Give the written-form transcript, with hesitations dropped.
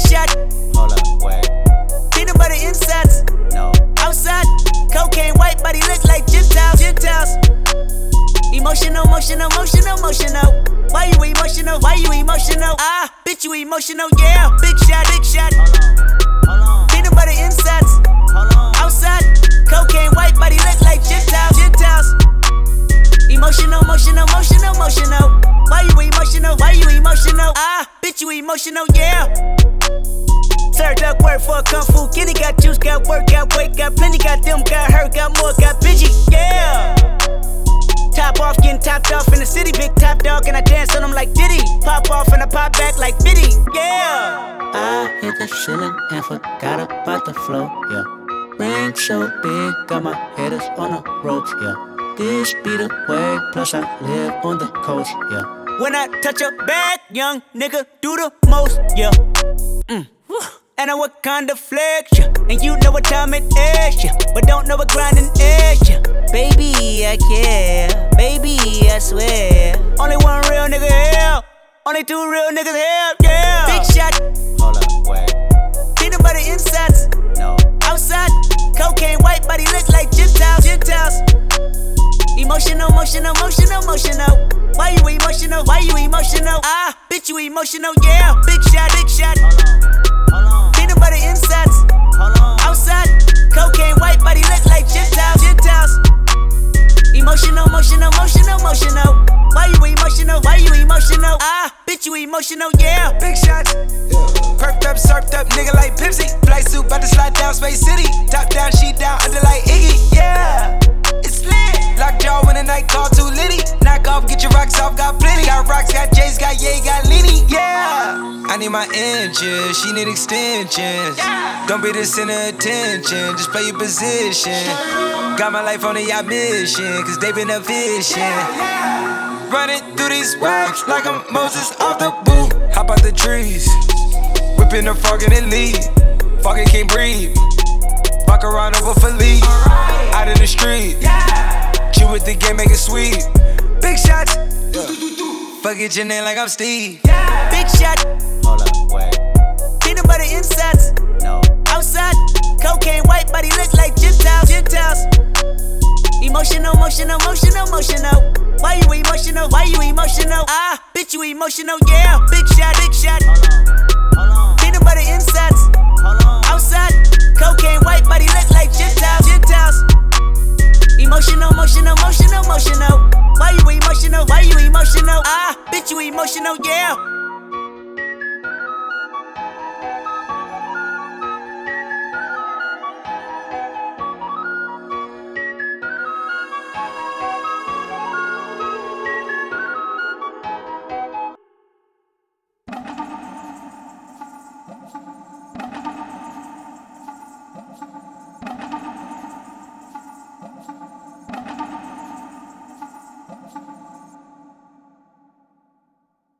shot. Hold up, wait. Peanut butter insides. No. Outside. Cocaine white body look like Gentiles. Gentiles. Emotional, emotional, emotional, emotional. Why you emotional? Why you emotional? Ah, bitch, you emotional, yeah. Big shot, big shot. Hold on. Peanut butter insides. Hold on. Outside. Cocaine white body look like Gentiles. Gentiles. Emotional, emotional, emotional, emotional. Why you emotional? Why you emotional? Ah, bitch, you emotional, yeah. Served up work for a kung fu. Kenny got juice, got work, got weight, got plenty, got them, got hurt, got more, got bitchy, yeah. Top off, getting topped off in the city, big top dog, and I dance on them like Diddy. Pop off and I pop back like Biddy, yeah. I hit the ceiling and forgot about the flow, yeah. Ring so big, got my haters on the ropes, yeah. This be the way, plus I live on the coast, yeah. When I touch a bag, young nigga do the most, yeah. And I what kind of flex, yeah. And you know what time it is, yeah. But don't know what grinding is, yeah. Baby, I care, baby, I swear. Only one real nigga here, only two real niggas here, yeah. Big shot. Hold up, wait. Peanut butter insides. No. Outside. Cocaine white body look like Gentiles. Gentiles. Emotional, emotional, emotional, emotional. Why you emotional? Why you emotional? Ah, bitch, you emotional, yeah. Big shot, big shot. Hold on. Peanut butter insides. Hold on. Outside. Cocaine white body look like Gentiles. Gentiles. Emotional, emotional, emotional, emotional. Why you emotional? Why you emotional? Ah, bitch, you emotional, yeah. Big shots. Perked up, surfed up, nigga like Pepsi. Flight suit, bout to slide down Space City. Top down, sheet down, under like Iggy. Yeah, it's lit. Lockjaw when the night call too litty. Knock off, get your rocks off, got plenty. Got rocks, got J's, got Ye, got Lenny. Yeah, I need my inches, she need extensions. Don't be the center of attention, just play your position. Got my life on a yacht mission, cause they been efficient. Running through these rocks like I'm Moses off the boot. Hop out the trees, whipping the frog in the lead. Fucking can't breathe. Fuck around over for leave. Out in the street, chew with the game, make it sweet. Big shots, fuck it your name like I'm Steve. Big shot. Hold up, wait. Peanut butter insides. No. Outside. Cocaine white body look like Gentiles. Gentiles. Emotional, emotional, emotional, emotional. Why you emotional? Why you emotional? Ah, bitch, you emotional, yeah. Big shot, big shot. Hold on. Peanut butter insides. Hold on. Outside. Cocaine white body look like Gentiles. Gentiles. Emotional, emotional, emotional, emotional. Why you emotional? Why you emotional? Ah, bitch, you emotional, yeah.